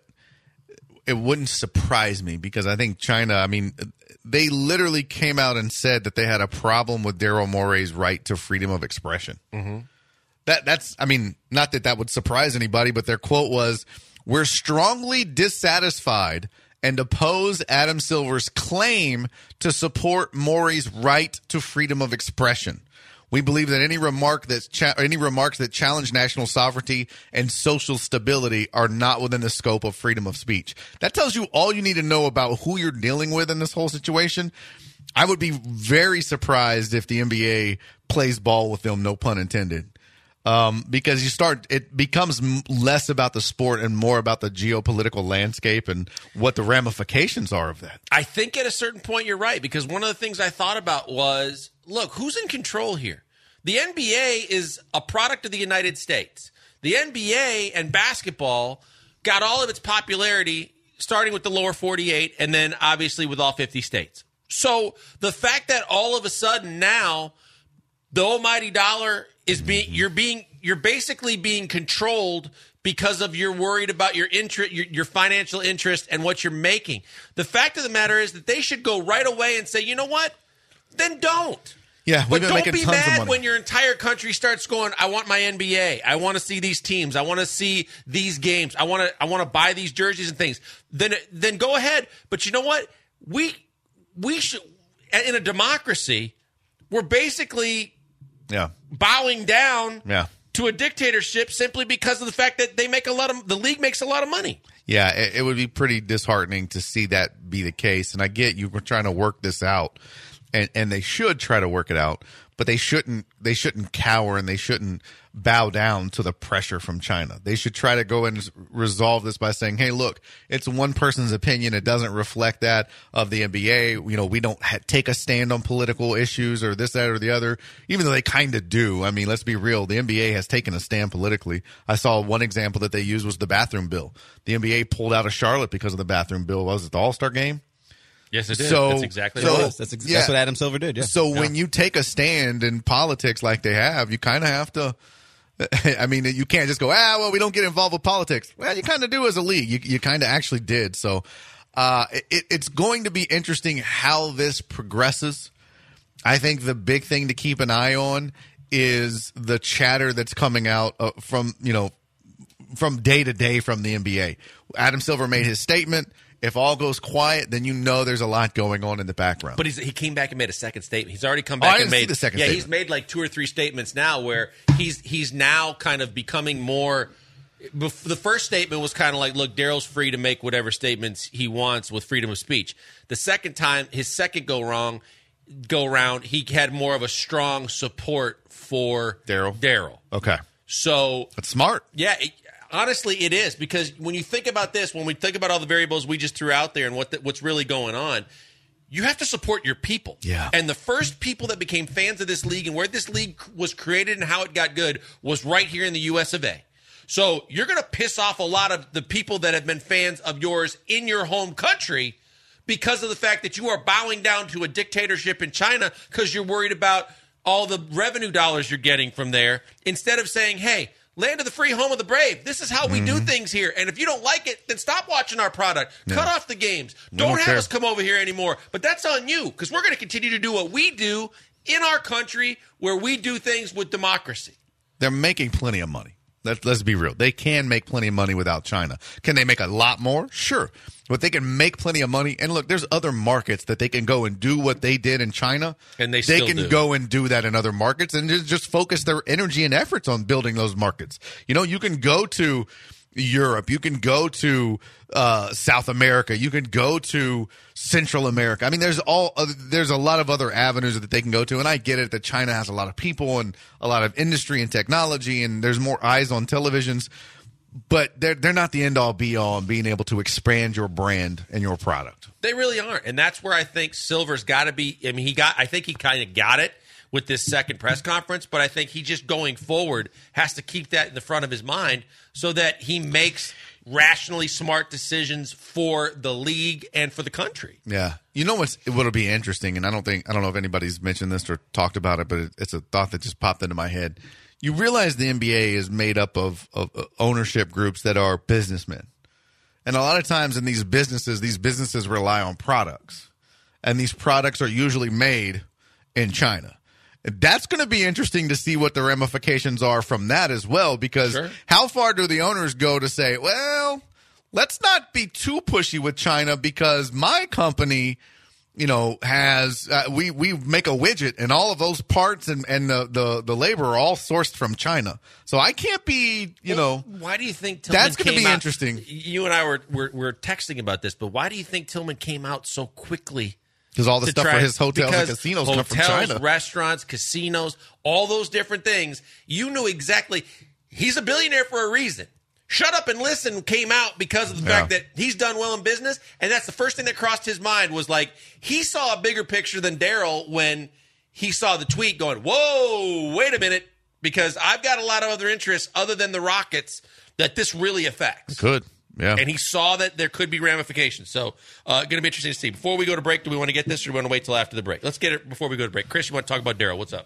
it wouldn't surprise me because I think China, I mean, they literally came out and said that they had a problem with Daryl Morey's right to freedom of expression. Mm-hmm. That that's, I mean, not that that would surprise anybody, but their quote was, "We're strongly dissatisfied and oppose Adam Silver's claim to support Morey's right to freedom of expression. We believe that any remark that's cha- any remarks that challenge national sovereignty and social stability are not within the scope of freedom of speech." That tells you all you need to know about who you're dealing with in this whole situation. I would be very surprised if the N B A plays ball with them, no pun intended. Um, because you start, it becomes m- less about the sport and more about the geopolitical landscape and what the ramifications are of that. I think at a certain point you're right, because one of the things I thought about was, look, who's in control here? The N B A is a product of the United States. The N B A and basketball got all of its popularity starting with the lower forty-eight and then obviously with all fifty states. So the fact that all of a sudden now the almighty dollar is being, you're being, you're basically being controlled because of you're worried about your interest, your, your financial interest and what you're making. The fact of the matter is that they should go right away and say, you know what? Then don't. Yeah, but we've been don't making be tons of mad money. when your entire country starts going, I want my N B A. I want to see these teams. I want to see these games. I want to I want to buy these jerseys and things. Then then go ahead. But you know what? We we should, in a democracy, we're basically Yeah. bowing down Yeah. to a dictatorship simply because of the fact that they make a lot of the league makes a lot of money. Yeah, it, it would be pretty disheartening to see that be the case. And I get you were trying to work this out, and, and they should try to work it out, but they shouldn't. They shouldn't cower and they shouldn't bow down to the pressure from China. They should try to go and resolve this by saying, "Hey, look, it's one person's opinion. It doesn't reflect that of the N B A. You know, we don't ha- take a stand on political issues or this, that, or the other." Even though they kind of do. I mean, let's be real. The N B A has taken a stand politically. I saw one example that they used was the bathroom bill. The N B A pulled out of Charlotte because of the bathroom bill. Was it the All-Star game? Yes, it did. So, That's exactly so, what it was. That's, ex- yeah. that's what Adam Silver did. Yeah. So Yeah. when you take a stand in politics like they have, you kind of have to. I mean, you can't just go, ah, well, we don't get involved with politics. Well, you kind of do as a league. You, you kind of actually did. So uh, it, it's going to be interesting how this progresses. I think the big thing to keep an eye on is the chatter that's coming out uh, from, you know, from day to day from the N B A. Adam Silver made his statement. If all goes quiet, then you know there's a lot going on in the background. But he's, he came back and made a second statement. He's already come Oh, I back didn't and made see the second yeah. statement. He's made like two or three statements now where he's he's now kind of becoming more. bef- The first statement was kind of like, look, Daryl's free to make whatever statements he wants with freedom of speech. The second time, his second go wrong, go round, he had more of a strong support for Daryl. Daryl. Okay. So That's smart. yeah, it, honestly, it is, because when you think about this, when we think about all the variables we just threw out there and what the, what's really going on, you have to support your people. Yeah. And the first people that became fans of this league and where this league was created and how it got good was right here in the U S of A. So you're going to piss off a lot of the people that have been fans of yours in your home country because of the fact that you are bowing down to a dictatorship in China because you're worried about all the revenue dollars you're getting from there, instead of saying, hey, land of the free, home of the brave. This is how we do things here. And if you don't like it, then stop watching our product. Yeah. Cut off the games. We Don't don't have care. us come over here anymore. But that's on you, because we're going to continue to do what we do in our country where we do things with democracy. They're making plenty of money. Let's, let's be real. They can make plenty of money without China. Can they make a lot more? Sure. But they can make plenty of money. And look, there's other markets that they can go and do what they did in China. And they they still can do. go and do that in other markets and just, just focus their energy and efforts on building those markets. You know, you can go to Europe. You can go to uh, South America. You can go to Central America. I mean, there's all uh, there's a lot of other avenues that they can go to, and I get it that China has a lot of people and a lot of industry and technology, and there's more eyes on televisions. but they're they're not the end all be all in being able to expand your brand and your product. They really aren't, and that's where I think Silver's got to be. I mean, he got. I think he kind of got it with this second press conference, but I think he just going forward has to keep that in the front of his mind so that he makes rationally smart decisions for the league and for the country. Yeah, you know what's what'll be interesting, and I don't think I don't know if anybody's mentioned this or talked about it, but it, it's a thought that just popped into my head. You realize the N B A is made up of, of ownership groups that are businessmen. And a lot of times in these businesses, these businesses rely on products. And these products are usually made in China. That's going to be interesting to see what the ramifications are from that as well, because sure. How far do the owners go to say, well, let's not be too pushy with China because my company – you know, has uh, we we make a widget and all of those parts and, and the, the, the labor are all sourced from China. So I can't be, you well, know. Why do you think Tillman that's going to be out, interesting? You and I were, were were texting about this, but why do you think Tillman came out so quickly? Because all the stuff try, for his hotels because and casinos hotels, come from China. Restaurants, casinos, all those different things. You knew exactly. He's a billionaire for a reason. Shut Up and Listen came out because of the yeah. fact that he's done well in business, and that's the first thing that crossed his mind was like he saw a bigger picture than Daryl when he saw the tweet going, whoa, wait a minute, because I've got a lot of other interests other than the Rockets that this really affects. It could, yeah. And he saw that there could be ramifications. So uh, going to be interesting to see. Before we go to break, do we want to get this or do we want to wait till after the break? Let's get it before we go to break. Chris, you want to talk about Daryl? What's up?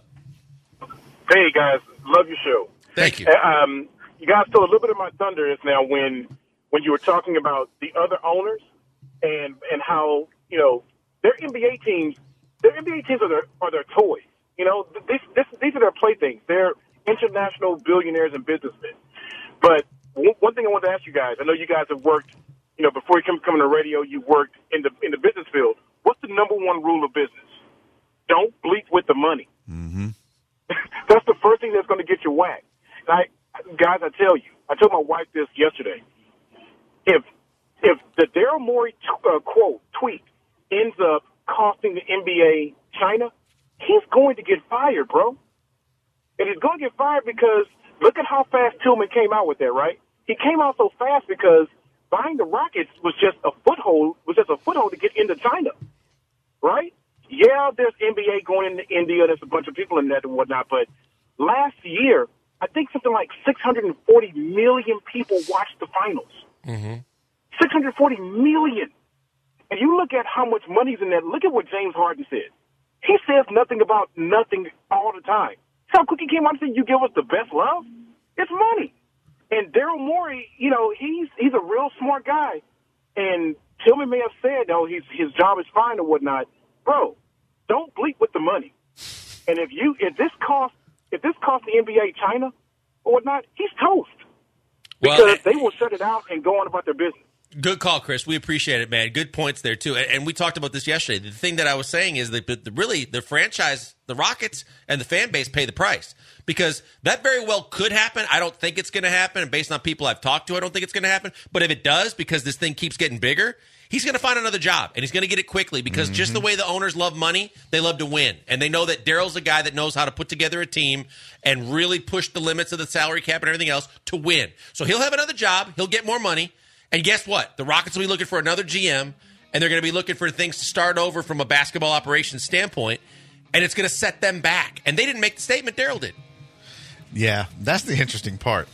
Hey, guys. Love your show. Thank you. Uh, um, You guys stole a little bit of my thunder just now when when you were talking about the other owners and and how, you know, their N B A teams, their N B A teams are their, are their toys. You know, this, this, these are their playthings. They're international billionaires and businessmen. But one, one thing I want to ask you guys, I know you guys have worked, you know, before you come come on the radio, you worked in the in the business field. What's the number one rule of business? Don't bleep with the money. Mm-hmm. That's the first thing that's going to get you whacked. And I, Guys, I tell you, I told my wife this yesterday. If if the Daryl Morey t- uh, quote tweet ends up costing the N B A China, he's going to get fired, bro. And he's going to get fired because look at how fast Tillman came out with that, right? He came out so fast because buying the Rockets was just a foothold, was just a foothold to get into China, right? Yeah, there's N B A going into India. There's a bunch of people in that and whatnot. But last year, I think something like six hundred forty million people watched the finals. Mm-hmm. six hundred forty million. And you look at how much money's in that. Look at what James Harden said. He says nothing about nothing all the time. See how quick he came out and said, you give us the best love? It's money. And Daryl Morey, you know, he's he's a real smart guy. And Tillman may have said, oh, he's, his job is fine or whatnot. Bro, don't bleep with the money. And if you if this costs If this costs the N B A China or whatnot, he's toast. Because well, they will shut it out and go on about their business. Good call, Chris. We appreciate it, man. Good points there, too. And, and we talked about this yesterday. The thing that I was saying is that the, the, really the franchise, the Rockets, and the fan base pay the price. Because that very well could happen. I don't think it's going to happen. And based on people I've talked to, I don't think it's going to happen. But if it does, because this thing keeps getting bigger, he's going to find another job, and he's going to get it quickly because mm-hmm. just the way the owners love money, they love to win. And they know that Daryl's a guy that knows how to put together a team and really push the limits of the salary cap and everything else to win. So he'll have another job. He'll get more money. And guess what? The Rockets will be looking for another G M, and they're going to be looking for things to start over from a basketball operations standpoint, and it's going to set them back. And they didn't make the statement. Daryl did. Yeah, that's the interesting part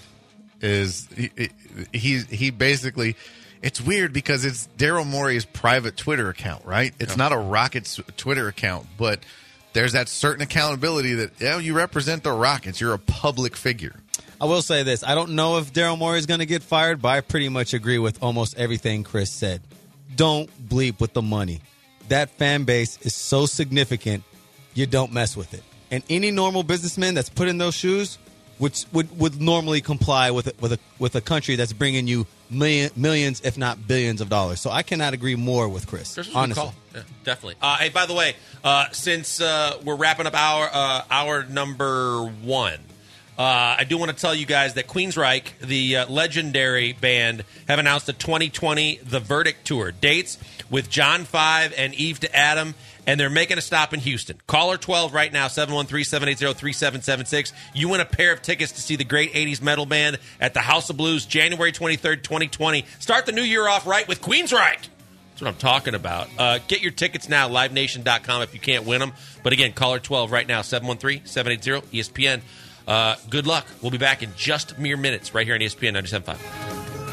is he, he, he basically – it's weird because it's Daryl Morey's private Twitter account, right? It's not a Rockets Twitter account, but there's that certain accountability that, you know, you represent the Rockets. You're a public figure. I will say this. I don't know if Daryl Morey is going to get fired, but I pretty much agree with almost everything Chris said. Don't bleep with the money. That fan base is so significant, you don't mess with it. And any normal businessman that's put in those shoes which would, would normally comply with a, with a with a country that's bringing you million, millions, if not billions of dollars. So I cannot agree more with Chris, Chris honestly. Yeah, definitely. Uh, hey, by the way, uh, since uh, we're wrapping up our, uh, our number one, Uh, I do want to tell you guys that Queensryche, the uh, legendary band, have announced a twenty twenty The Verdict Tour. Dates with John Five and Eve to Adam and they're making a stop in Houston. Caller twelve right now, seven one three, seven eight zero, three seven seven six. You win a pair of tickets to see the great eighties metal band at the House of Blues, January twenty-third, twenty twenty. Start the new year off right with Queensryche. That's what I'm talking about. Uh, get your tickets now, live nation dot com if you can't win them. But again, caller twelve right now, seven one three, seven eight zero, E S P N. Uh, good luck. We'll be back in just mere minutes right here on E S P N ninety-seven point five.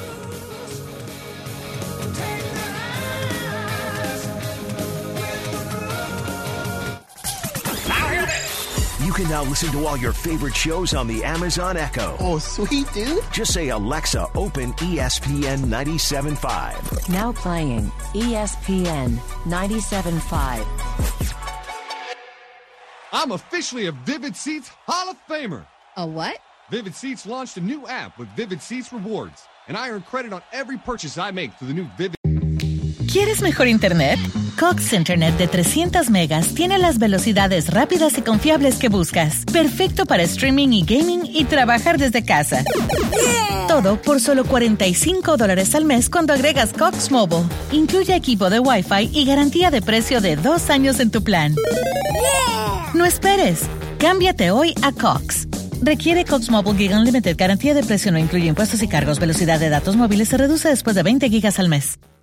You can now listen to all your favorite shows on the Amazon Echo. Oh, sweet, dude. Just say, Alexa, open E S P N ninety-seven point five. Now playing E S P N ninety-seven point five. I'm officially a Vivid Seats Hall of Famer. A what? Vivid Seats launched a new app with Vivid Seats Rewards, and I earn credit on every purchase I make through the new Vivid. ¿Quieres mejor internet? Cox Internet de trescientas megas tiene las velocidades rápidas y confiables que buscas. Perfecto para streaming y gaming y trabajar desde casa. Yeah. Todo por solo cuarenta y cinco dólares al mes cuando agregas Cox Mobile. Incluye equipo de Wi-Fi y garantía de precio de dos años en tu plan. Yeah. No esperes. Cámbiate hoy a Cox. Requiere Cox Mobile Gig Unlimited. Garantía de precio no incluye impuestos y cargos. Velocidad de datos móviles se reduce después de veinte gigas al mes.